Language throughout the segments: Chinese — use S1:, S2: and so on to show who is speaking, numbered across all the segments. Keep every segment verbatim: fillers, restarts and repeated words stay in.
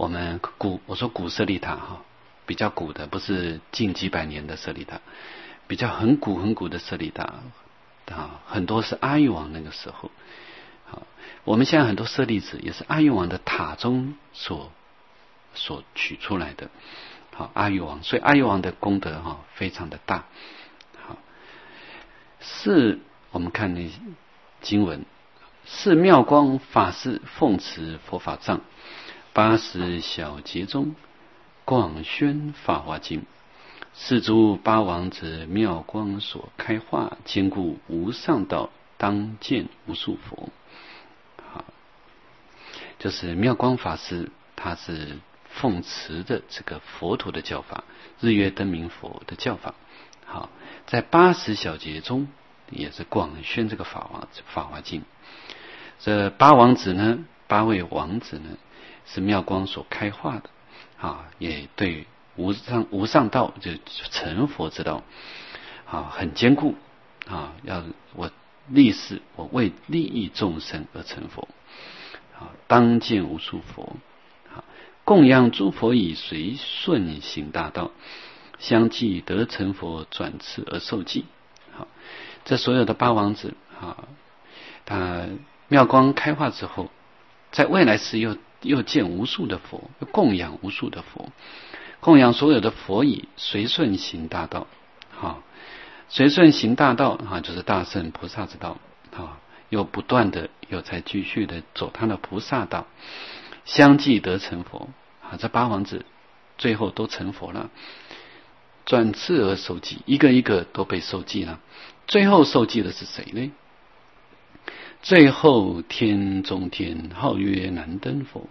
S1: 我们古我说古舍利塔哈，比较古的，不是近几百年的舍利塔，比较很古很古的舍利塔啊，很多是阿育王那个时候。好，我们现在很多舍利子也是阿育王的塔中所所取出来的。好，阿育王，所以阿育王的功德哈非常的大。好，是我们看那经文，是妙光法师奉持佛法藏，八十小节中广宣法华经，是诸八王子妙光所开化，坚固无上道，当见无数佛。好，就是妙光法师，他是奉持的这个佛陀的教法，日月灯明佛的教法。好，在八十小节中也是广宣这个法华法华经。这八王子呢，八位王子呢，是妙光所开化的啊，也对无上无上道，就成佛之道啊，很坚固啊。要我立誓，我为利益众生而成佛啊，当见无数佛啊，供养诸佛以随顺行大道，相继得成佛，转次而受记。好，这所有的八王子啊，他妙光开化之后，在未来世又又见无数的佛，又供养无数的佛，供养所有的佛以随顺行大道。好，随顺行大道啊，就是大乘菩萨之道啊，又不断的又在继续的走他的菩萨道，相继得成佛啊。这八王子最后都成佛了，转次而受记，一个一个都被受记了。最后受记的是谁呢？最后天中天，号曰燃灯佛。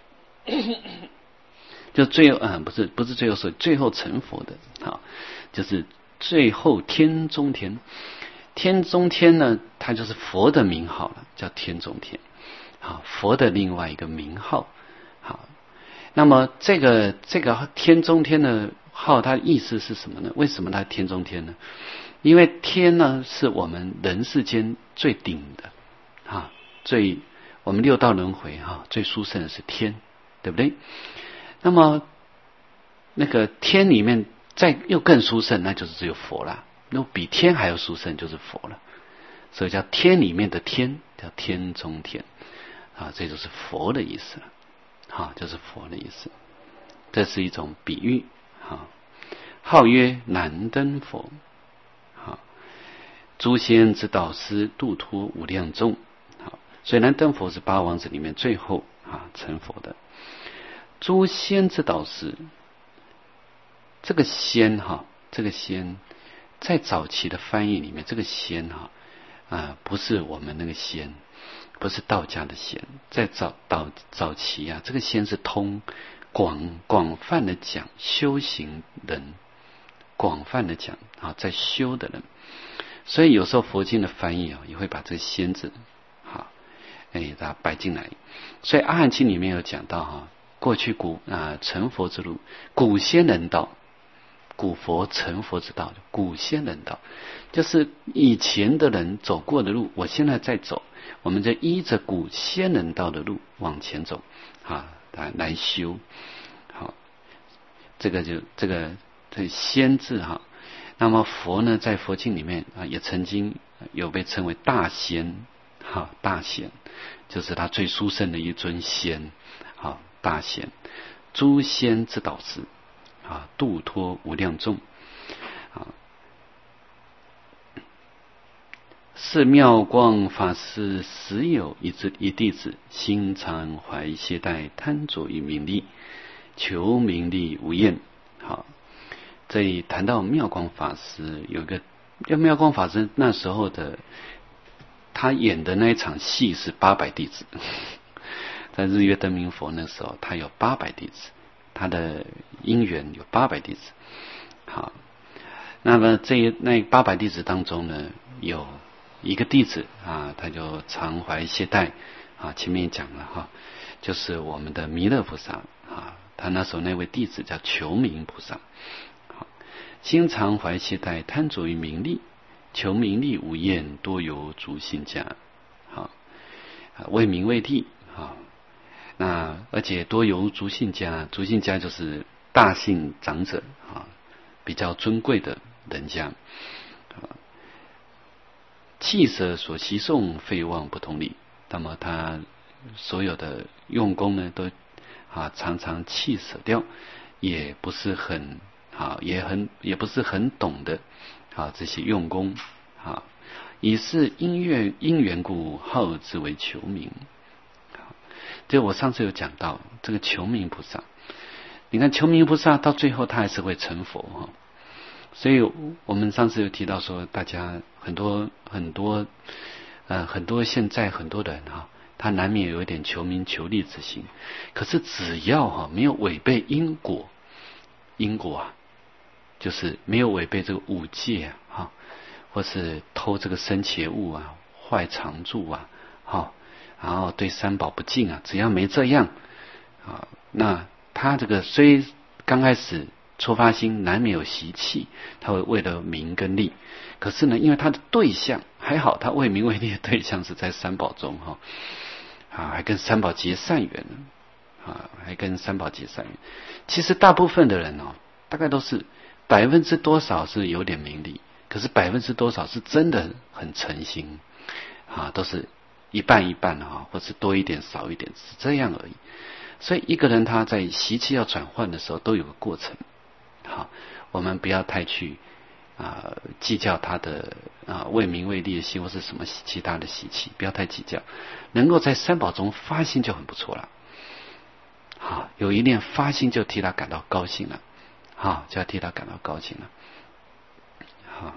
S1: 就最后啊，不是不是最后是最后成佛的啊，就是最后天中天。天中天呢，它就是佛的名号了，叫天中天。好，佛的另外一个名号。好，那么这个这个天中天的号，它的意思是什么呢？为什么它天中天呢？因为天呢，是我们人世间最顶的啊，最我们六道轮回哈、啊，最殊胜的是天，对不对？那么那个天里面再又更殊胜，那就是只有佛了。那比天还要殊胜就是佛了，所以叫天里面的天，叫天中天啊，这就是佛的意思了。好，这是佛的意思，这是一种比喻。好，号曰燃灯佛。好，诸仙之导师，度脱无量众。好，所以燃灯佛是八王子里面最后啊成佛的。诸仙之导师，这个仙哈，这个仙在早期的翻译里面，这个仙哈啊不是我们那个仙，不是道家的仙，在早早早期啊，这个仙是通广广泛的讲修行人，广泛的讲啊在修的人，所以有时候佛经的翻译啊也会把这个仙字好哎把它摆进来。所以阿含经里面有讲到哈，过去古啊成佛之路，古仙人道。古佛成佛之道，古仙人道，就是以前的人走过的路，我现在在走，我们就依着古仙人道的路往前走啊，来修。好，这个就这个这仙字哈。那么佛呢，在佛经里面啊，也曾经有被称为大仙，哈，大仙就是他最殊胜的一尊仙，好，大仙，诸仙之导师。啊，度脱无量众啊！是妙光法师实有一子一弟子，心常怀懈怠，贪着于名利，求名利无厌。好，这里谈到妙光法师，有一个要妙光法师那时候的他演的那一场戏是八百弟子，在日月灯明佛那时候，他有八百弟子。他的因缘有八百弟子，好，那么这那八百弟子当中呢，有一个弟子啊，他就常怀懈怠啊，前面讲了哈，就是我们的弥勒菩萨啊，他那时候那位弟子叫求名菩萨，好，心常怀懈怠，贪着于名利，求名利无厌，多由诸心家，好，为名为利啊。 那而且多由族姓家，族姓家就是大姓长者啊，比较尊贵的人家。弃舍所习诵，废忘不同理。那么他所有的用功呢，都啊常常弃舍掉，也不是很啊，也很也不是很懂得啊这些用功啊，以是因缘因缘故，号之为求名。就我上次有讲到这个求名菩萨，你看求名菩萨到最后他还是会成佛哈。所以我们上次有提到说，大家很多很多呃很多现在很多人哈，他难免有一点求名求利之心，可是只要哈没有违背因果，因果啊，就是没有违背这个五戒啊，哈，或是偷这个生邪物啊，坏常住啊，哈，然后对三宝不敬啊，只要没这样啊，那他这个虽刚开始初发心难免有习气，他会为了名跟利，可是呢，因为他的对象还好，他为名为利的对象是在三宝中哈，啊，还跟三宝结善缘啊，还跟三宝结善缘。其实大部分的人哦，大概都是百分之多少是有点名利，可是百分之多少是真的很诚心啊，都是一半一半哈，或是多一点少一点，是这样而已。所以一个人他在习气要转换的时候，都有个过程。好，我们不要太去啊、呃、计较他的啊、呃、为名为利的心或是什么其他的习气，不要太计较，能够在三宝中发心就很不错了。好，有一念发心就替他感到高兴了，好，就要替他感到高兴了。好，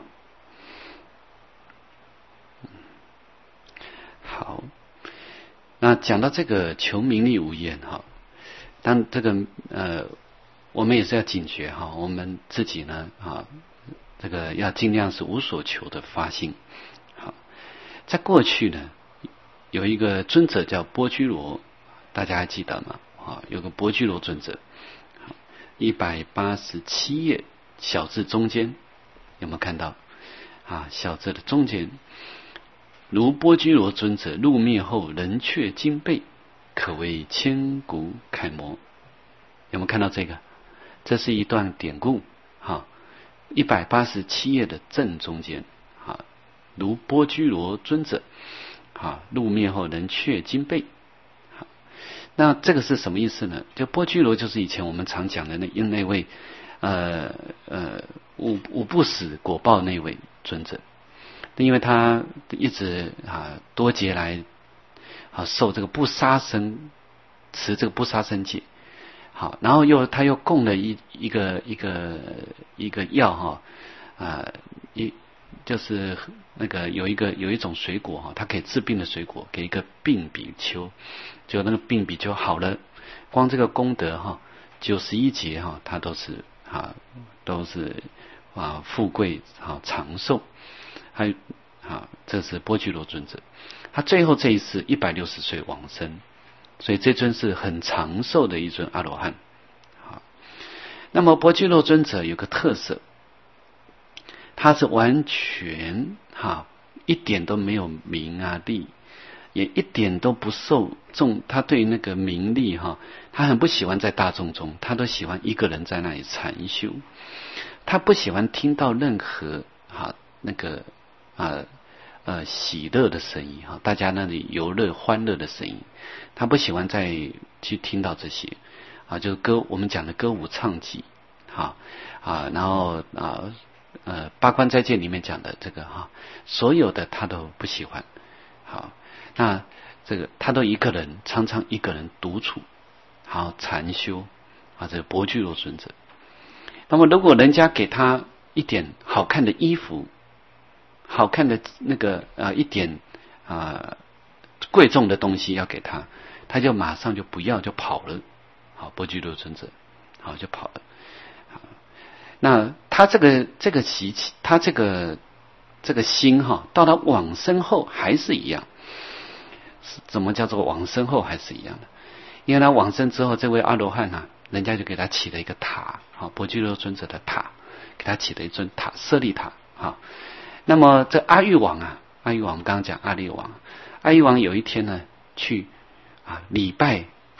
S1: 好，那讲到这个求名利无厌哈，当这个呃。我们也是要警觉哈，我们自己呢啊，这个要尽量是无所求的发心。好，在过去呢，有一个尊者叫波居罗，大家还记得吗？啊，有个波居罗尊者，一百八十七页小字中间有没有看到？啊，小字的中间，如波居罗尊者入灭后，人却惊备，可谓千古楷模。有没有看到这个？这是一段典故，哈，一百八十七页的正中间，哈，如波居罗尊者，哈，入灭后人却惊备，好，那这个是什么意思呢？就波居罗就是以前我们常讲的那那位，呃呃五五不死果报那位尊者，因为他一直啊多劫来啊受这个不杀生，持这个不杀生戒。好，然后又他又供了一一个一个一个药哈啊、呃、一就是那个有一个有一种水果哈，它可以治病的水果，给一个病比丘，就那个病比丘好了，光这个功德哈九十一劫哈，他都是啊都是啊富贵啊长寿，还有啊这是波居罗尊者，他最后这一世一百六十岁往生。所以这尊是很长寿的一尊阿罗汉。好，那么波居罗尊者有个特色，他是完全哈一点都没有名啊利，也一点都不受众。他对那个名利哈，他很不喜欢在大众中，他都喜欢一个人在那里禅修。他不喜欢听到任何哈那个啊。呃，喜乐的声音哈，大家那里游乐欢乐的声音，他不喜欢再去听到这些啊，就是歌我们讲的歌舞唱伎，哈啊，然后啊呃八关斋戒里面讲的这个哈，所有的他都不喜欢。好，那这个他都一个人，常常一个人独处，好禅修啊，这个波居罗尊者。那么如果人家给他一点好看的衣服，好看的那个啊、呃、一点啊、呃、贵重的东西要给他，他就马上就不要就跑了。好，波居罗尊者，好就跑了。好，那他这个这个习气，他这个这个心哈，到他往生后还是一样。怎么叫做往生后还是一样的？因为他往生之后，这位阿罗汉啊，人家就给他起了一个塔，好，波居罗尊者的塔，给他起了一尊塔，舍利塔，好。那么这阿育王啊，阿育王我们刚刚讲阿育王，阿育王有一天呢去啊礼拜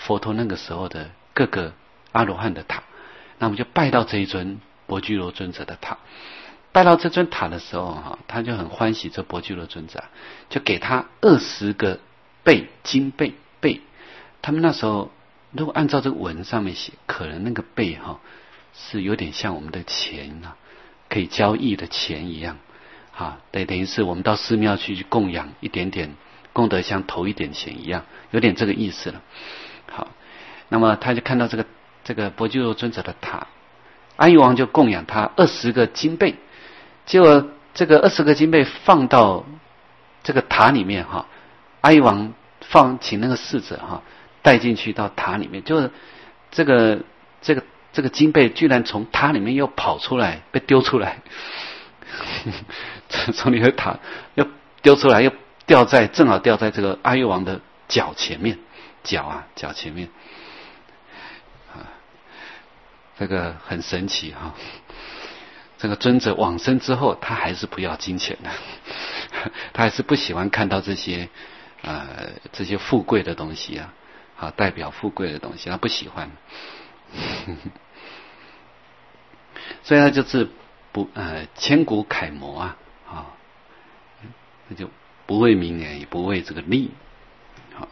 S1: 佛陀那个时候的各个阿罗汉的塔，那我们就拜到这一尊薄居罗尊者的塔。拜到这尊塔的时候哈，他就很欢喜，这薄居罗尊者就给他二十个贝金贝贝。他们那时候如果按照这个文上面写，可能那个贝哈是有点像我们的钱啊，可以交易的钱一样啊，对，等于是我们到寺庙去供养一点点功德箱，投一点钱一样，有点这个意思了。好，那么他就看到这个这个薄居罗尊者的塔，阿育王就供养他二十个金贝。结果这个二十个金贝放到这个塔里面哈，阿育王放请那个侍者哈带进去到塔里面，就是这个这个这个金贝居然从塔里面又跑出来，被丢出来，从里面塔又丢出来，又掉在正好掉在这个阿育王的脚前面，脚啊脚前面啊，这个很神奇哈。这个尊者往生之后，他还是不要金钱的，他还是不喜欢看到这些呃这些富贵的东西啊，啊代表富贵的东西，他不喜欢，所以他就是不呃千古楷模啊啊，那就不为名也不为这个利。好，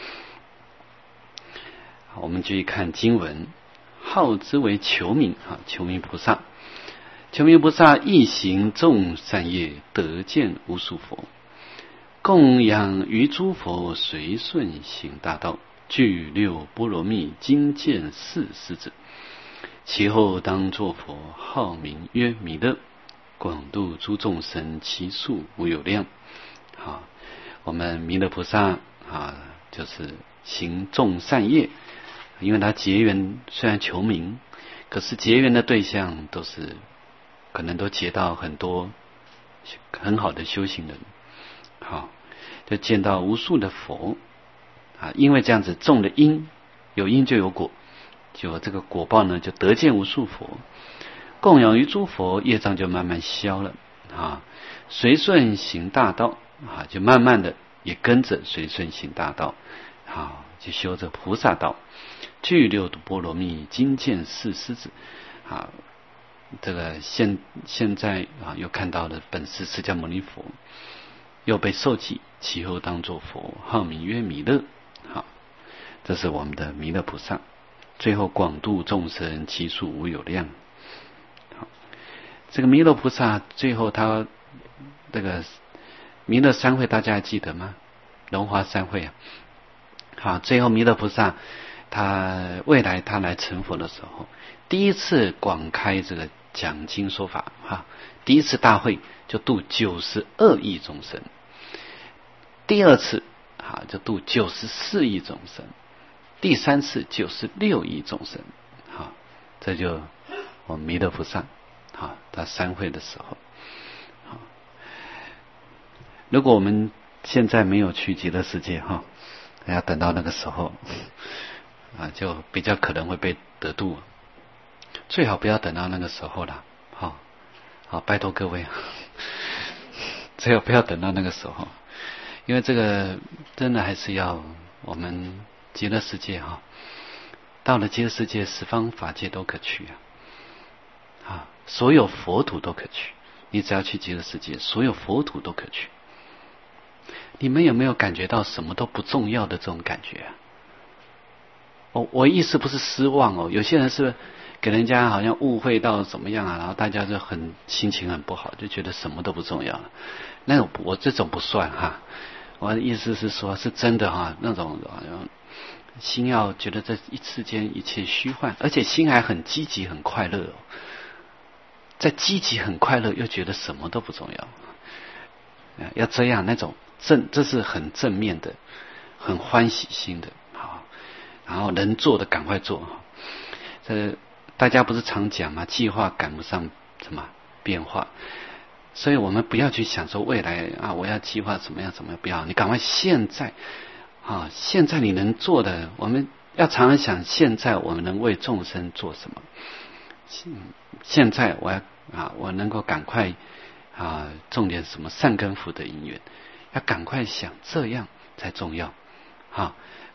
S1: 好，我们继续看经文，号之为求名啊，求名菩萨。求名菩萨一行众善业，得见无数佛，供养于诸佛，随顺行大道，具六波罗蜜，精见四狮子。其后当作佛，号名曰弥勒，广度诸众生，其数无有量。好，我们弥勒菩萨啊，就是行众善业，因为他结缘虽然求名，可是结缘的对象都是可能都结到很多很好的修行人，好，就见到无数的佛啊，因为这样子种的因，有因就有果，就这个果报呢，就得见无数佛，供养于诸佛，业障就慢慢消了啊，随顺行大道啊，就慢慢的也跟着随顺行大道，好，就修着菩萨道，具六波罗蜜，精见四狮子啊。这个现现在啊，又看到了本师释迦牟尼佛，又被受记，其后当作佛，号名曰弥勒。好，这是我们的弥勒菩萨，最后广度众生，其数无有量。好，这个弥勒菩萨最后他这个弥勒三会，大家还记得吗？龙华三会啊。好，最后弥勒菩萨他未来他来成佛的时候，第一次广开这个讲经说法哈，第一次大会就度九十二亿众生，第二次啊就度九十四亿众生，第三次九十六亿众生，好，这就我们弥勒菩萨好他三会的时候，好，如果我们现在没有去极乐世界哈，要等到那个时候啊，就比较可能会被得度。最好不要等到那个时候了，好，好，拜托各位，最好不要等到那个时候，因为这个真的还是要我们极乐世界哈，到了极乐世界，十方法界都可去啊，啊，所有佛土都可去，你只要去极乐世界，所有佛土都可去。你们有没有感觉到什么都不重要的这种感觉啊？我我意思不是失望哦，有些人是给人家好像误会到怎么样啊，然后大家就很心情很不好，就觉得什么都不重要了。那种我这种不算哈，我的意思是说，是真的哈，那种心要觉得这一世间一切虚幻，而且心还很积极很快乐哦，在积极很快乐又觉得什么都不重要，要这样那种正，这是很正面的，很欢喜心的，好，然后能做的赶快做哈，这。大家不是常讲吗？计划赶不上什么变化，所以我们不要去想说未来啊，我要计划怎么样怎么样，不要，你赶快现在啊，现在你能做的，我们要常常想现在我们能为众生做什么。现在我要啊，我能够赶快啊，种点什么善根福的因缘，要赶快想，这样才重要啊。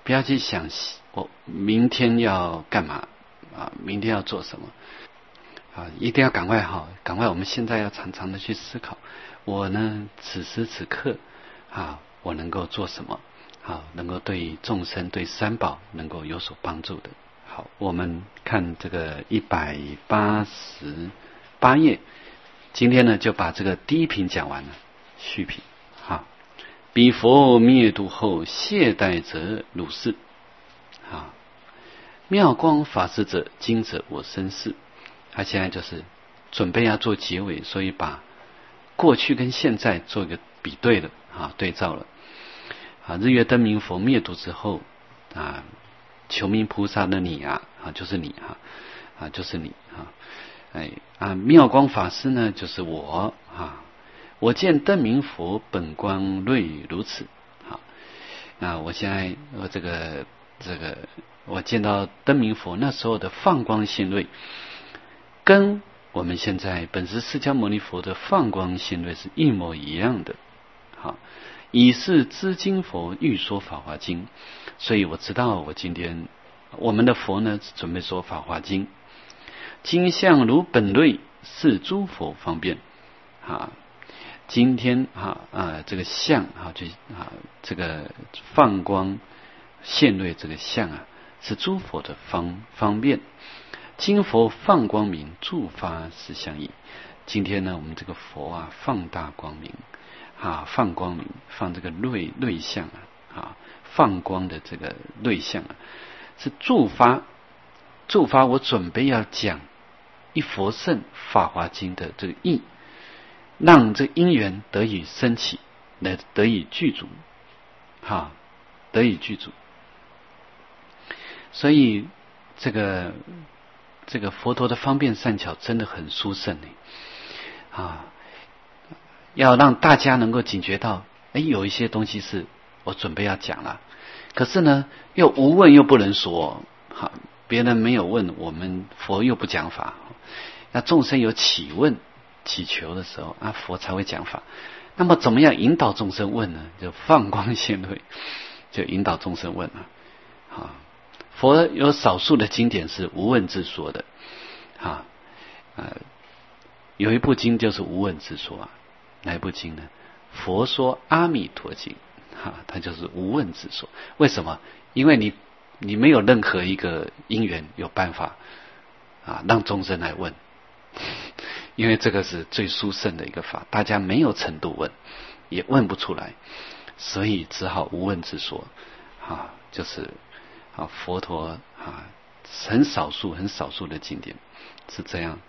S1: 不要去想我明天要干嘛啊，明天要做什么啊，一定要赶快哈，赶快我们现在要常常的去思考，我呢此时此刻啊，我能够做什么好，能够对众生对三宝能够有所帮助的。好，我们看这个一百八十八页，今天呢就把这个第一品讲完了，续品。好，彼佛灭度后，懈怠者汝是。好，妙光法师者，今者我身是。他现在就是准备要做结尾，所以把过去跟现在做一个比对了啊，对照了。啊，日月灯明佛灭度之后啊，求名菩萨的你啊，啊就是你哈，啊就是你哈，哎啊妙光法师呢就是我啊，我见灯明佛本光瑞如此，好，那我现在我这个这个我见到灯明佛那时候的放光现瑞，跟我们现在本师释迦牟尼佛的放光现瑞是一模一样的，好。以是知经佛欲说法华经，所以我知道我今天我们的佛呢准备说法华经，经相如本类是诸佛方便啊，今天啊啊这个相啊就啊这个放光现瑞这个相啊是诸佛的方方便，今佛放光明助发实相义，今天呢我们这个佛啊放大光明啊，放光明，放这个瑞瑞相啊，啊，放光的这个瑞相啊，是助发，助发。我准备要讲一佛圣法华经的这个义，让这因缘得以升起，来得以具足，哈，得以具足。所以这个这个佛陀的方便善巧真的很殊胜呢，啊。要让大家能够警觉到，哎，有一些东西是我准备要讲了，可是呢，又无问又不能说，好，别人没有问，我们佛又不讲法，那众生有起问、祈求的时候，啊，佛才会讲法。那么，怎么样引导众生问呢？就放光现瑞，就引导众生问啊。好，佛有少数的经典是无问自说的，啊，呃，有一部经就是无问自说啊。哪一部经呢？佛说阿弥陀经，哈，它就是无问自说。为什么？因为你你没有任何一个因缘有办法啊让众生来问，因为这个是最殊胜的一个法，大家没有程度问，也问不出来，所以只好无问自说，啊，就是啊佛陀啊很少数很少数的经典是这样。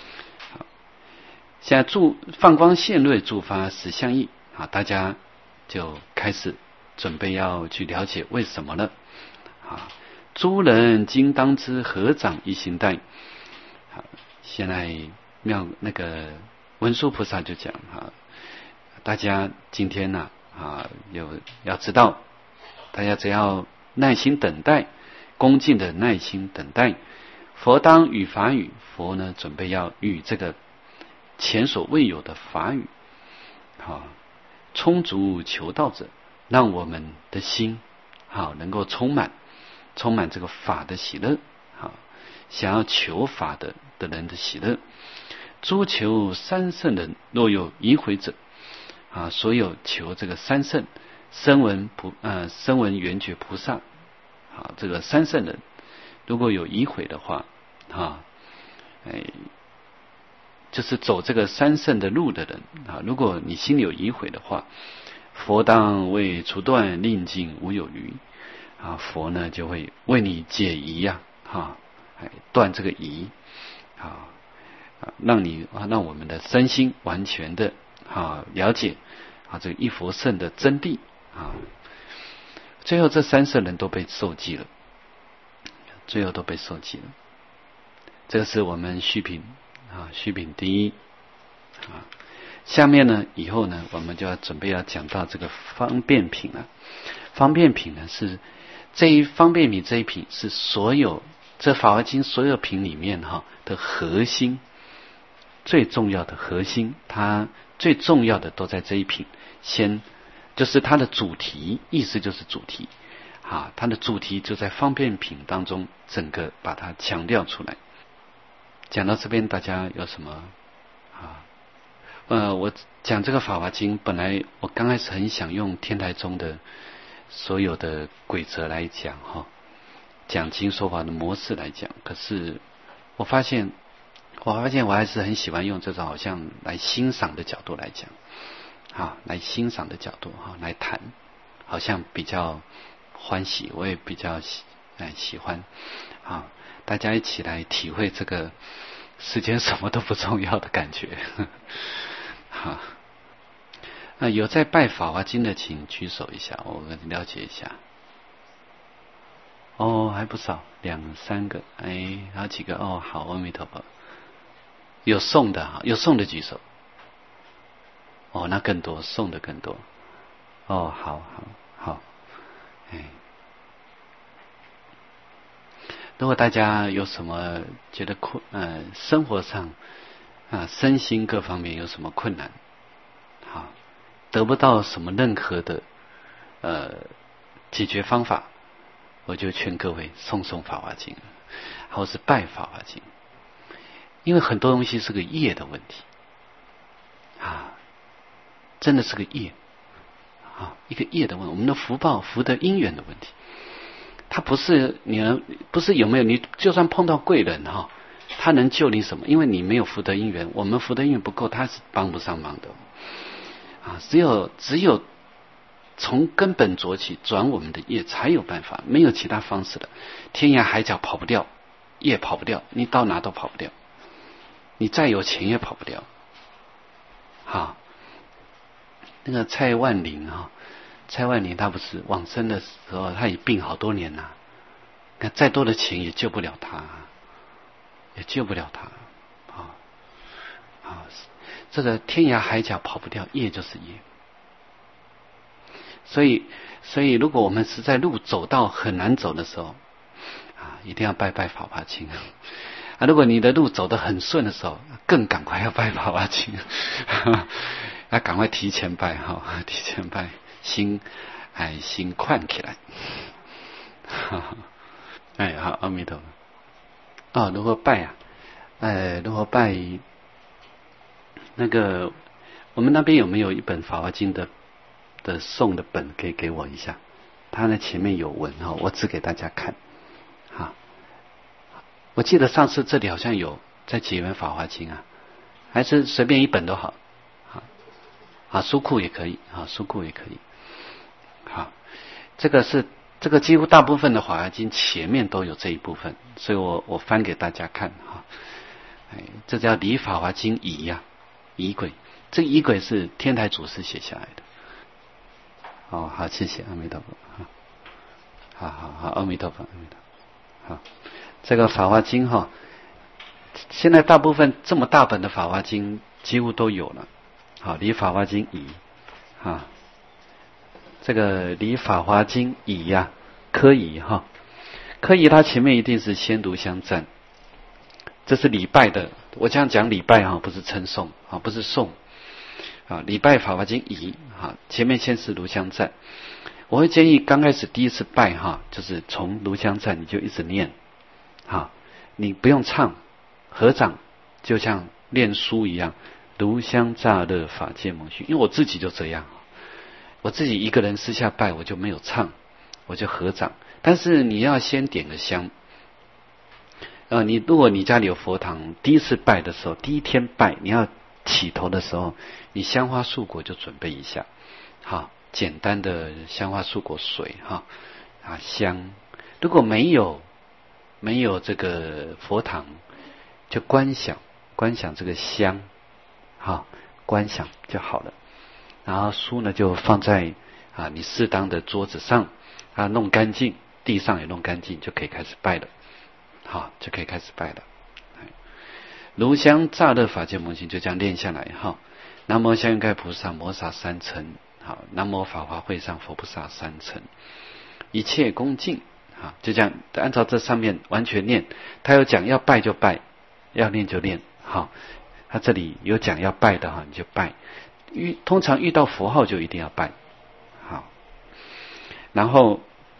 S1: 现在助放光现瑞助发实相义啊，大家就开始准备要去了解为什么呢？啊，诸人今当知合掌一心待。啊，现在妙那个文殊菩萨就讲啊，大家今天呢 啊, 啊有要知道，大家只要耐心等待，恭敬的耐心等待，佛当与法语，佛呢准备要与这个前所未有的法语，好充足求道者，让我们的心好能够充满，充满这个法的喜乐，好想要求法的的人的喜乐。诸求三圣人，若有疑悔者，啊，所有求这个三圣，声闻菩呃声闻缘觉菩萨，啊，这个三圣人如果有疑悔的话，啊，哎。就是走这个三圣的路的人啊，如果你心里有疑悔的话，佛当为除断，令尽无有余啊，佛呢就会为你解疑呀，哈，哎，断这个疑啊，让你啊，让我们的身心完全的啊了解啊这个一佛圣的真谛啊，最后这三圣人都被受记了，最后都被受记了，这个是我们续品。啊，续品第一啊，下面呢，以后呢，我们就要准备要讲到这个方便品了。方便品呢是这一方便品这一品是所有这法华经所有品里面哈的核心，最重要的核心，它最重要的都在这一品。先就是它的主题，意思就是主题。 啊，它的主题就在方便品当中，整个把它强调出来。讲到这边，大家有什么啊？呃，我讲这个《法华经》，本来我刚开始很想用天台宗的所有的规则来讲哈，讲经说法的模式来讲，可是我发现，我发现我还是很喜欢用这种好像来欣赏的角度来讲，啊，来欣赏的角度哈来谈，好像比较欢喜，我也比较喜哎喜欢啊，大家一起来体会这个世间什么都不重要的感觉。好，那有在拜《法华经》的，请举手一下，我了解一下。哦，还不少，两三个，哎，好几个哦。好，阿弥陀佛。有送的哈，有送的举手。哦，那更多，送的更多。哦，好好好，哎。如果大家有什么觉得困，呃，生活上啊，身心各方面有什么困难，好，得不到什么任何的呃解决方法，我就劝各位诵诵《法华经》，或是拜《法华经》，因为很多东西是个业的问题啊，真的是个业啊，一个业的问题，我们的福报、福德、因缘的问题。他不是你能不是有没有你就算碰到贵人哈，他能救你什么？因为你没有福德因缘，我们福德因缘不够，他是帮不上忙的啊。只有只有从根本做起，转我们的业才有办法，没有其他方式的。天涯海角跑不掉，业跑不掉，你到哪都跑不掉，你再有钱也跑不掉。好，那个蔡万林啊。蔡万林他不是往生的时候，他也病好多年了，那再多的钱也救不了他，也救不了他啊啊！这个天涯海角跑不掉，业就是业。所以，所以如果我们实在路走到很难走的时候啊，一定要拜拜《法华经》啊。如果你的路走得很顺的时候，更赶快要拜《法华经》，要赶快提前拜哈，提前拜。心哎，心宽起来，哎，好，阿弥陀佛。哦，如何拜啊？呃，如何拜？那个，我们那边有没有一本《法华经》的的送的本，可以给我一下？它呢前面有文哈，我指给大家看。好，我记得上次这里好像有在解缘《法华经》啊，还是随便一本都好。好，啊，书库也可以，啊，书库也可以。好，这个是这个几乎大部分的《法华经》前面都有这一部分，所以我我翻给大家看哈。哎，这叫离《法华经》仪呀，仪轨。这个仪轨是天台祖师写下来的。哦，好，谢谢阿弥陀佛。好好好，阿弥陀佛，阿弥陀佛。好，这个《法华经》哈，现在大部分这么大本的《法华经》几乎都有了。好，离《法华经》仪啊。这个离《法华经》仪呀，科仪哈，科仪它前面一定是先读香赞，这是礼拜的。我这样讲礼拜哈，不是称颂啊，不是颂啊。礼拜《法华经》仪哈，前面先是炉香赞。我会建议刚开始第一次拜哈，就是从炉香赞你就一直念哈，你不用唱，合掌就像念书一样，炉香乍热法界蒙虚。因为我自己就这样。我自己一个人私下拜，我就没有唱，我就合掌。但是你要先点个香，呃，你如果你家里有佛堂，第一次拜的时候，第一天拜，你要起头的时候，你香花素果就准备一下，好，简单的香花素果水哈啊香。如果没有没有这个佛堂，就观想观想这个香，好，观想就好了。然后书呢就放在啊你适当的桌子上啊，弄干净，地上也弄干净，就可以开始拜了。好，就可以开始拜了。炉香乍热法界蒙虚，就这样练下来哈。南无香云盖菩萨摩萨三层，好，南无法华会上佛菩萨三层，一切恭敬，好，就这样按照这上面完全念。他有讲要拜就拜，要念就念，好，他这里有讲要拜的哈，你就拜。遇通常遇到佛号就一定要拜，好，然后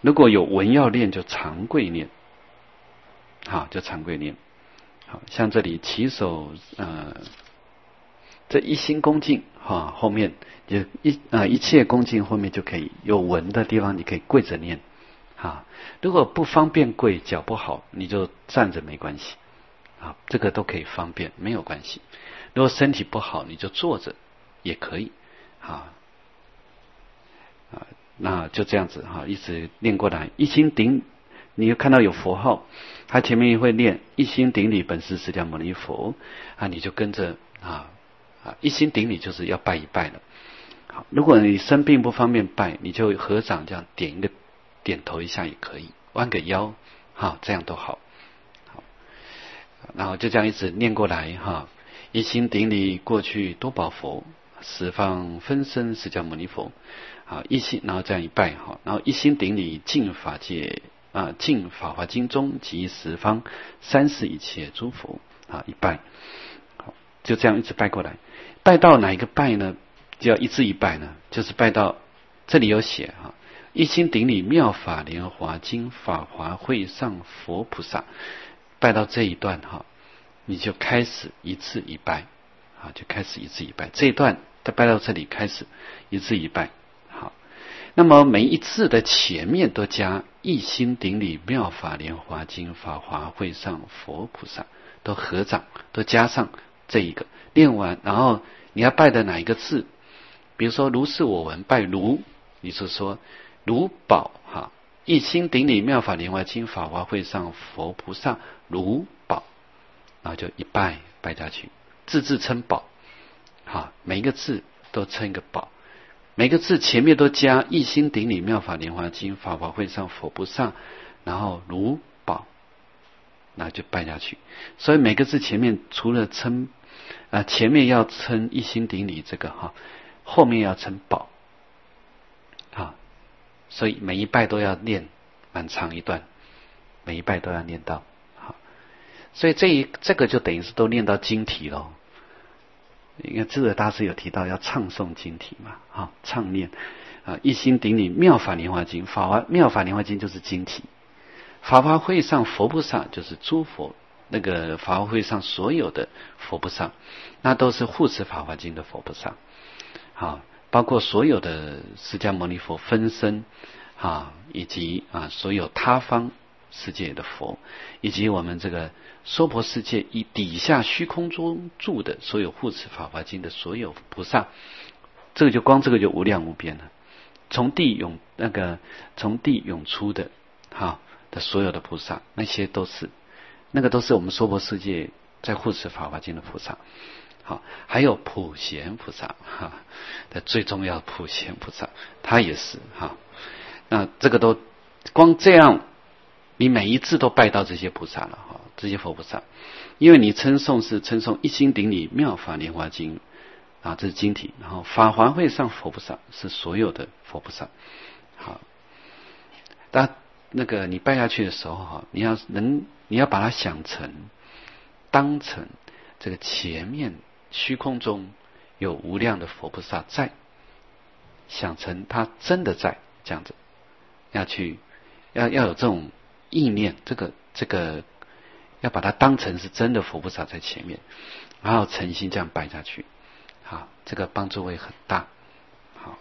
S1: 如果有文要念，就常跪念，好，就常跪念。好像这里起手呃，这一心恭敬哈，后面就一呃一切恭敬后面就可以有文的地方，你可以跪着念。啊，如果不方便跪，脚不好，你就站着没关系。啊，这个都可以方便，没有关系。如果身体不好，你就坐着也可以。啊啊，那就这样子哈，一直念过来，一心顶。你又看到有佛号，他前面会念一心顶礼本师释迦牟尼佛啊，你就跟着啊啊一心顶礼就是要拜一拜了。好，如果你生病不方便拜，你就合掌这样点一个点头一下也可以，弯个腰，哈，这样都好。好，然后就这样一直念过来哈，一心顶礼过去多宝佛，十方分身释迦牟尼佛，好一心，然后这样一拜哈，然后一心顶礼净法界。啊，净法华经中及十方三世一切诸佛啊，一拜，好，就这样一直拜过来。拜到哪一个拜呢？就要一字一拜呢，就是拜到这里有写哈，一心顶礼妙法莲华经法华会上佛菩萨，拜到这一段哈，你就开始一字一拜啊，就开始一字一拜。这一段再拜到这里开始一字一拜。那么每一字的前面都加一心顶礼妙法莲华经法华会上佛菩萨，都合掌，都加上这一个。念完，然后你要拜的哪一个字？比如说如是我闻拜如，你是说如宝哈，一心顶礼妙法莲华经法华会上佛菩萨如宝，然后就一拜拜下去，字字称宝，哈，每一个字都称一个宝。每个字前面都加一心顶礼妙法莲华经法华会上佛菩萨，然后如宝，那就拜下去。所以每个字前面除了称啊、呃，前面要称一心顶礼这个哈，后面要称宝，啊，所以每一拜都要念蛮长一段，每一拜都要念到，好，所以这一这个就等于是都念到经题咯。因为智者大师有提到要唱诵经题嘛，啊，唱念啊，一心顶礼妙法莲华经，法华妙法莲华经就是经题，法华会上佛菩萨就是诸佛，那个法华会上所有的佛菩萨，那都是护持法华经的佛菩萨，好，包括所有的释迦牟尼佛分身啊，以及啊所有他方世界的佛，以及我们这个娑婆世界以底下虚空中住的所有护持法华经的所有菩萨，这个就光这个就无量无边了。从地涌那个从地涌出的哈的所有的菩萨，那些都是那个都是我们娑婆世界在护持法华经的菩萨。好，还有普贤菩萨哈的最重要的普贤菩萨，他也是哈。那这个都光这样。你每一字都拜到这些菩萨了哈，这些佛菩萨，因为你称诵是称诵一心顶礼妙法莲华经啊，这是经题，然后法华会上佛菩萨是所有的佛菩萨。好，但那个你拜下去的时候哈，你要能你要把它想成当成这个前面虚空中有无量的佛菩萨在，想成他真的在这样子，要去要要有这种意念，这个这个要把它当成是真的佛菩萨在前面，然后诚心这样拜下去，好，这个帮助会很大。好，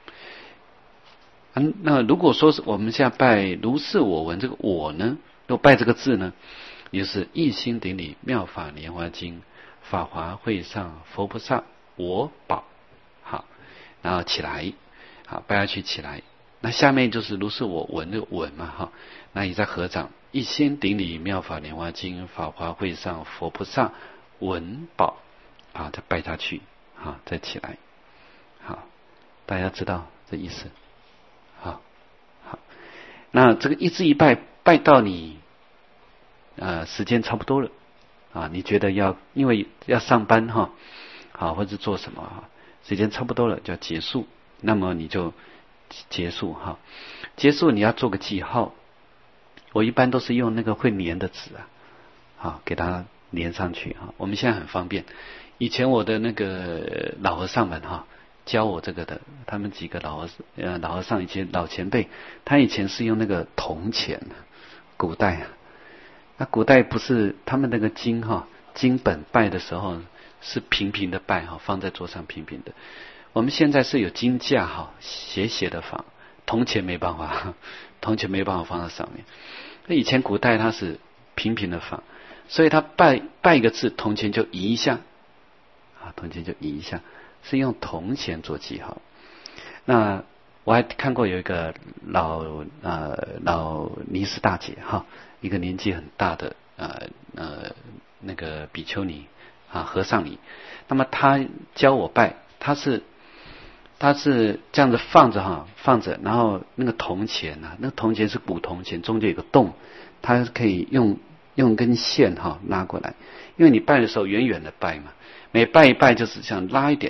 S1: 嗯，那如果说是我们现在拜如是我闻，这个我呢，如果拜这个字呢，也就是一心顶礼妙法莲华经法华会上佛菩萨我宝，好，然后起来，好，拜下去起来。那下面就是如是我闻的闻嘛哈，那你再合掌，一心顶礼妙法莲华经法华会上佛菩萨闻宝，啊，再拜下去，啊，再起来，好，大家知道这意思，好，好，那这个一字一拜拜到你，呃，时间差不多了，啊，你觉得要因为要上班哈，好，或者做什么哈，时间差不多了就要结束，那么你就结束哈，结束你要做个记号，我一般都是用那个会粘的纸啊，好，给它粘上去哈。我们现在很方便，以前我的那个老和尚们哈， 教我这个的，他们几个老和呃老和尚以前老前辈，他以前是用那个铜钱，古代啊，那古代不是他们那个经哈经本拜的时候是平平的拜哈，放在桌上平平的。我们现在是有经架哈，斜斜的放，铜钱没办法，铜钱没办法放在上面。那以前古代它是平平的放，所以他拜拜一个字，铜钱就移一下，啊，铜钱就移一下，是用铜钱做记号。那我还看过有一个老呃老尼斯大姐哈，一个年纪很大的呃呃那个比丘尼啊和尚尼，那么他教我拜，他是他是这样子放着哈放着，然后那个铜钱啊，那个铜钱是古铜钱，中间有个洞，他可以用用根线哈拉过来，因为你拜的时候远远的拜嘛，每拜一拜就是想拉一点。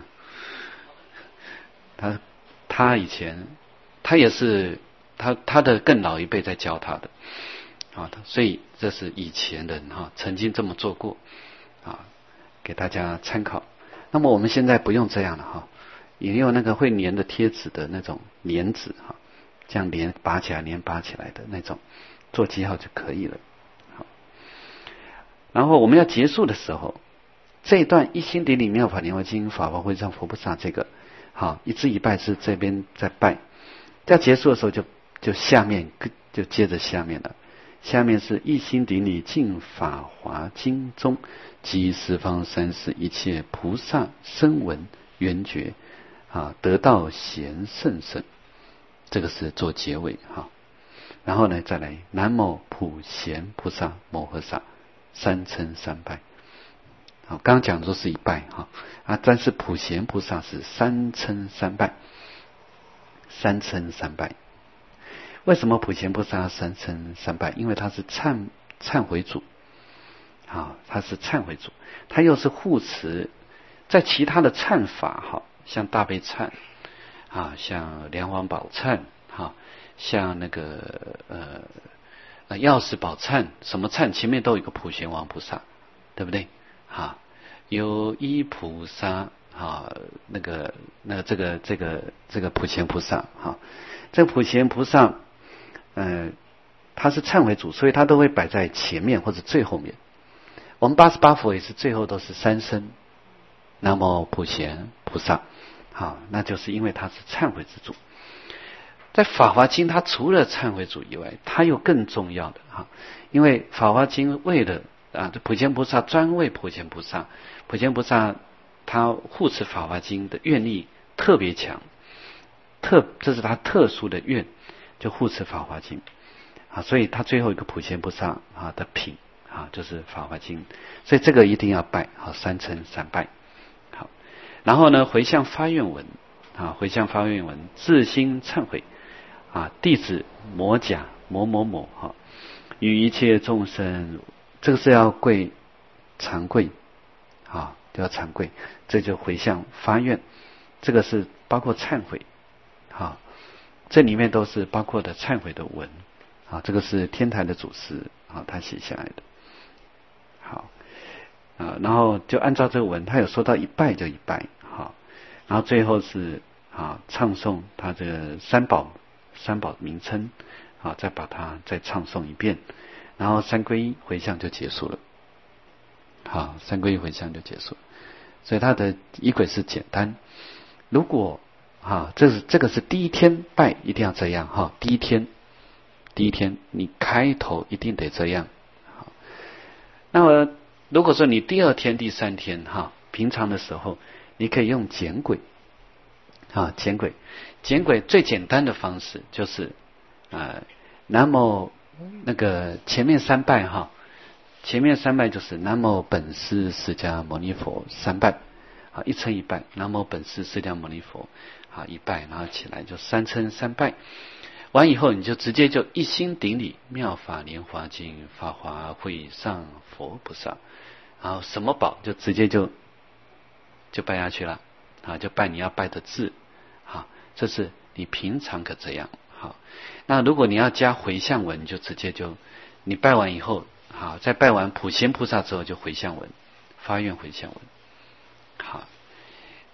S1: 他他以前他也是他他的更老一辈在教他的啊，所以这是以前人哈曾经这么做过啊，给大家参考。那么我们现在不用这样了哈，也有那个会粘的贴纸的那种粘纸哈，这样连拔起来连拔起来的那种，做记号就可以了。好，然后我们要结束的时候，这一段一心顶礼妙法莲华经法华会上佛菩萨这个好一字一拜是这边在拜，在结束的时候就就下面就接着下面了。下面是一心顶礼净法华经中及十方三世一切菩萨声闻缘觉啊得道贤圣圣，这个是做结尾哈。然后呢再来南无普贤菩萨摩诃萨三称三拜。好，刚刚讲的都是一拜哈啊，但是普贤菩萨是三称三拜，三称三拜。为什么普贤菩萨三称三拜？因为他是忏忏悔主啊，他是忏悔主，他又是护持，在其他的忏法哈，像大悲忏啊，像莲华宝忏哈，像那个呃呃药师宝忏，什么忏前面都有一个普贤王菩萨，对不对？啊，有一菩萨啊，那个那个这个这个这个普贤菩萨哈，这个普贤菩萨。嗯、呃，他是忏悔主，所以他都会摆在前面或者最后面。我们八十八佛也是最后都是三声南无普贤菩萨，好，那就是因为他是忏悔之主。在法华经，他除了忏悔主以外，他又更重要的哈，因为法华经为了啊，普贤菩萨专为普贤菩萨，普贤菩萨他护持法华经的愿力特别强，特这是他特殊的愿。就护持法华经啊，所以他最后一个普贤菩萨啊的品啊就是法华经，所以这个一定要拜好，三称三拜好。然后呢回向发愿文啊，回向发愿文自心忏悔啊，弟子某甲某某某哈，与一切众生，这个是要跪长跪啊，都要长跪，这就回向发愿，这个是包括忏悔啊。这里面都是包括的忏悔的文啊，这个是天台的祖师啊他写下来的。好啊，然后就按照这个文，他有说到一拜就一拜好，然后最后是啊唱诵他这个三宝三宝名称啊，再把它再唱诵一遍，然后三皈依回向就结束了。好，三皈依回向就结束了，所以他的仪轨是简单。如果啊，这是这个是第一天拜一定要这样哈，第一天第一天你开头一定得这样。好，那么如果说你第二天第三天哈，平常的时候你可以用简轨啊，简轨简轨最简单的方式就是啊，南无那个前面三拜哈，前面三拜就是南无本师释迦牟尼佛三拜啊，一称一拜，南无本师释迦牟尼佛啊一拜，然后起来就三称三拜，完以后你就直接就一心顶礼妙法莲华经法华会上佛菩萨，然后什么宝就直接就就拜下去了啊，就拜你要拜的字啊，这是你平常可这样好。那如果你要加回向文，就直接就你拜完以后好，在拜完普贤菩萨之后就回向文，发愿回向文好。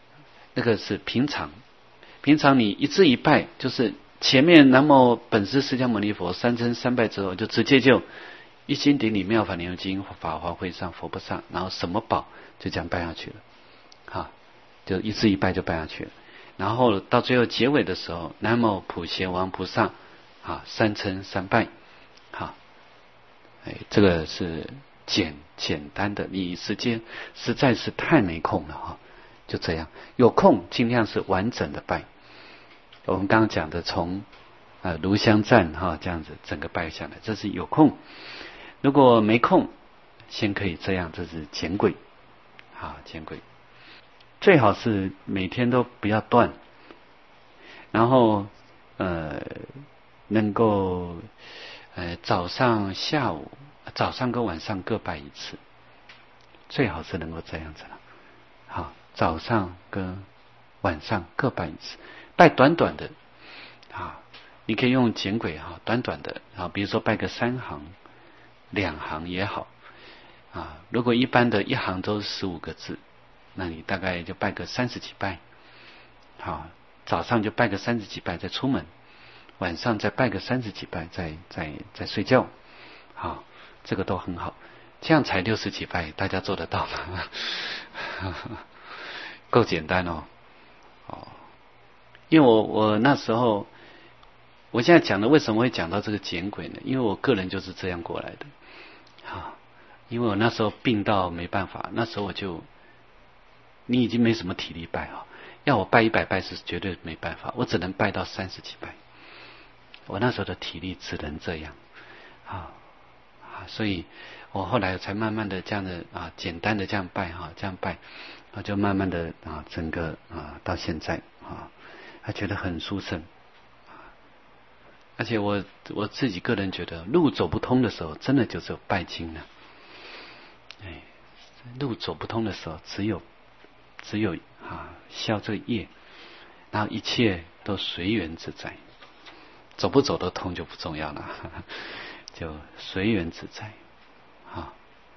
S1: 那个是平常，平常你一字一拜，就是前面南无本师释迦牟尼佛三称三拜之后，就直接就一心顶礼妙法莲华经法华会上佛不上，然后什么宝就这样拜下去了，啊，就一字一拜就拜下去了。然后到最后结尾的时候，南无普贤王菩萨啊三称三拜，好，哎，这个是简简单的，你时间实在是太没空了哈，就这样，有空尽量是完整的拜。我们刚刚讲的从呃炉香赞哈这样子整个拜下来，这是有空。如果没空，先可以这样，这是简轨，好简轨。最好是每天都不要断，然后呃能够呃早上下午早上跟晚上各拜一次，最好是能够这样子了。好，早上跟晚上各拜一次，拜短短的啊，你可以用简轨哈，短短的啊，比如说拜个三行两行也好啊，如果一般的一行都是十五个字，那你大概就拜个三十几拜，好，早上就拜个三十几拜再出门，晚上再拜个三十几拜再再再睡觉，好，这个都很好，这样才六十几拜，大家做得到吗？够简单哦，哦，因为我我那时候，我现在讲的为什么会讲到这个简轨呢？因为我个人就是这样过来的，好，因为我那时候病到没办法，那时候我就。你已經沒什麼體力拜啊，要我拜一百拜是絕對沒辦法，我只能拜到三十幾拜。我那時候的體力只能這樣啊啊，所以我後來才慢慢的這樣的啊，簡單的這樣拜哈，這樣拜，啊就慢慢的啊，整個啊到現在啊，還覺得很殊勝。而且我我自己個人覺得，路走不通的時候，真的就只有拜經了。哎，路走不通的時候，只有。只有啊消这个业，然后一切都随缘自在，走不走得通就不重要了，呵呵，就随缘自在啊，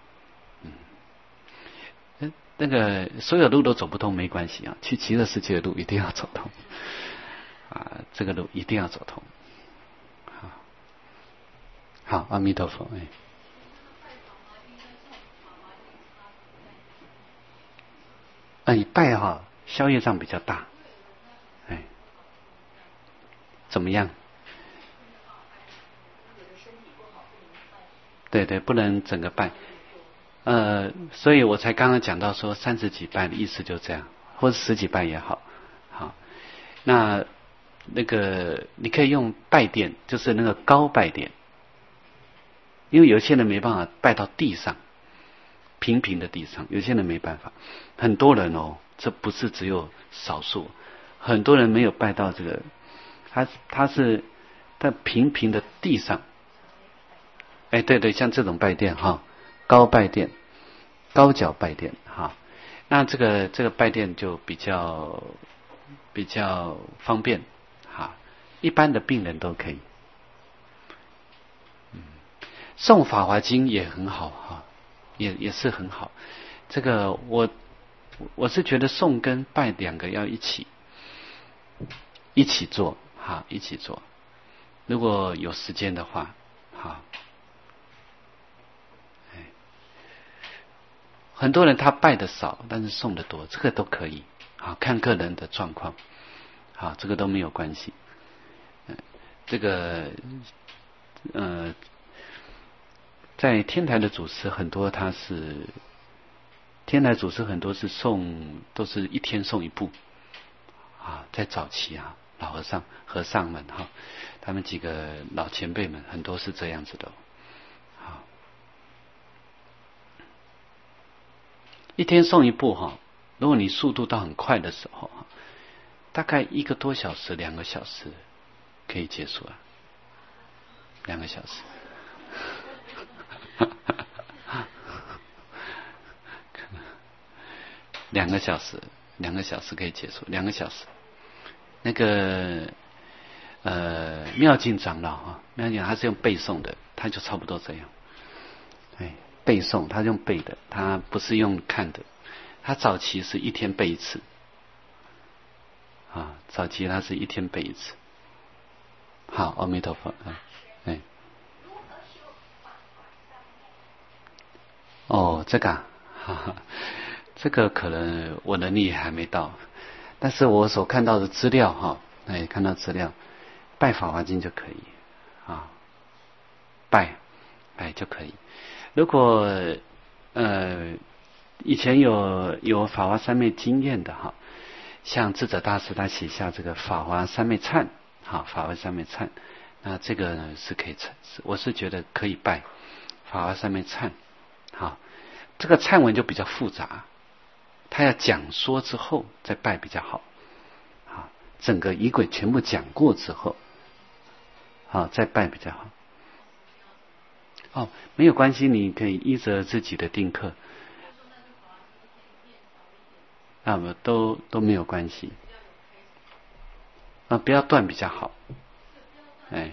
S1: 嗯，那个所有路都走不通没关系啊，去极乐世界的路一定要走通啊，这个路一定要走通。好，好，阿弥陀佛，哎。哎，拜哈消业障比较大，哎，怎么样？对对，不能整个拜，呃，所以我才刚刚讲到说三十几拜的意思就这样，或者十几拜也好，好，那那个你可以用拜垫，就是那个高拜垫，因为有些人没办法拜到地上。平平的地上，有些人没办法，很多人哦，这不是只有少数，很多人没有拜到这个，他他是在平平的地上，哎，对对，像这种拜垫哈，高拜垫，高脚拜垫哈，那这个这个拜垫就比较比较方便哈，一般的病人都可以，嗯，诵法华经也很好哈。也也是很好，这个我我是觉得诵跟拜两个要一起一起做哈，一起做。如果有时间的话，哈，哎，很多人他拜的少，但是诵的多，这个都可以，好看个人的状况，好，这个都没有关系。嗯，这个呃。在天台的祖师很多，他是天台祖师很多是诵，都是一天诵一部啊。在早期啊，老和尚、和尚们哈，他们几个老前辈们很多是这样子的，啊，一天诵一部哈。如果你速度到很快的时候，大概一个多小时、两个小时可以结束了，两个小时。两个小时，两个小时可以结束，两个小时。那个呃，妙净长老哈，妙净他是用背诵的，他就差不多这样。哎，背诵他用背的，他不是用看的。他早期是一天背一次， 啊，早期他是一天背一次。好，阿弥陀佛。嗯，哎，哦，这个啊，哈哈，这个可能我能力还没到，但是我所看到的资料哈，哎，看到资料，拜法华经就可以啊，拜拜就可以。如果呃以前有有法华三昧经验的哈，像智者大师他写下这个法华三昧忏，好，法华三昧忏，那这个呢是可以忏，我是觉得可以拜法华三昧忏。好，这个忏文就比较复杂，他要讲说之后再拜比较好。好，整个仪轨全部讲过之后，好再拜比较好。哦，没有关系，你可以依着自己的定课，啊，都都没有关系，啊，不要断比较好。哎，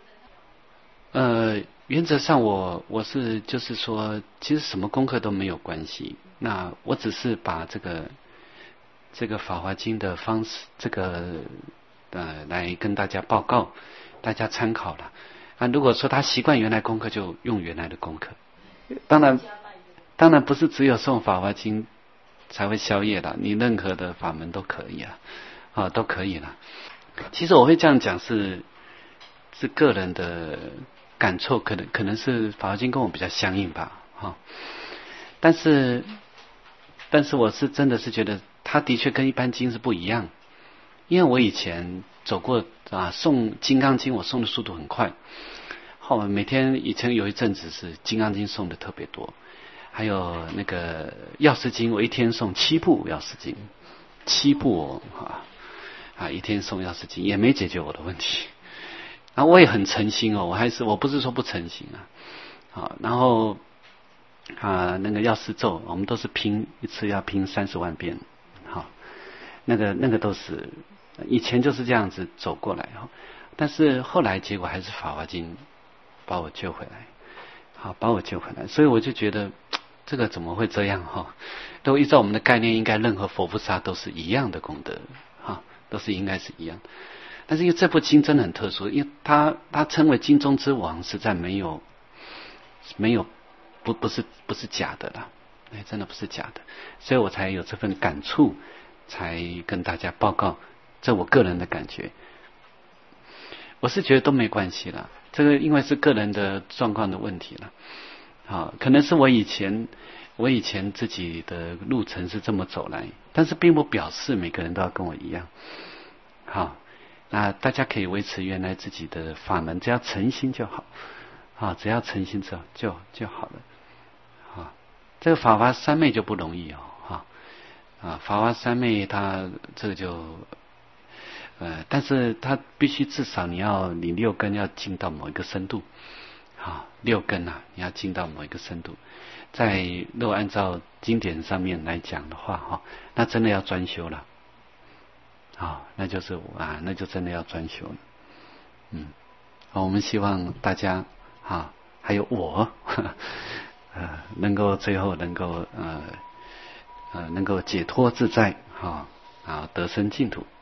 S1: 呃，原则上我我是就是说，其实什么功课都没有关系。那我只是把这个这个法华经的方式，这个呃来跟大家报告，大家参考了。啊，如果说他习惯原来功课，就用原来的功课。当然，当然不是只有诵法华经才会消业的，你任何的法门都可以啊，啊都可以了。其实我会这样讲是是个人的感触，可能可能是法华经跟我比较相应吧，哈。但是但是我是真的是觉得，它的确跟一般经是不一样，因为我以前走过啊，诵金刚经我诵的速度很快，后每天以前有一阵子是金刚经诵的特别多，还有那个药师经，我一天诵七部药师经，七部哦啊啊，一天诵药师经也没解决我的问题，然后我也很诚心哦，我还是我不是说不诚心啊，好，然后啊那个药师咒我们都是拼一次要拼三十万遍，好，那个那个都是以前就是这样子走过来哈，但是后来结果还是法华经把我救回来，好，把我救回来，所以我就觉得这个怎么会这样哈？都依照我们的概念，应该任何佛菩萨都是一样的功德哈，都是应该是一样。但是因为这部经真的很特殊，因为它它称为经中之王，实在没有没有不不是不是假的啦，哎，真的不是假的，所以我才有这份感触，才跟大家报告，这我个人的感觉。我是觉得都没关系啦，这个因为是个人的状况的问题了。好，可能是我以前我以前自己的路程是这么走来，但是并不表示每个人都要跟我一样。好，那大家可以维持原来自己的法门，只要诚心就好。好，只要诚心就就就好了。好，这个法华三昧就不容易哦。哈啊，法华三昧它这个就呃，但是它必须至少你要你六根要进到某一个深度。好，六根啊，你要进到某一个深度，在如果按照经典上面来讲的话，哈，那真的要专修了，啊，那就是啊，那就真的要专修了，嗯，好，我们希望大家啊，还有我，呵呵呃，能够最后能够呃呃能够解脱自在，哈啊，得生净土。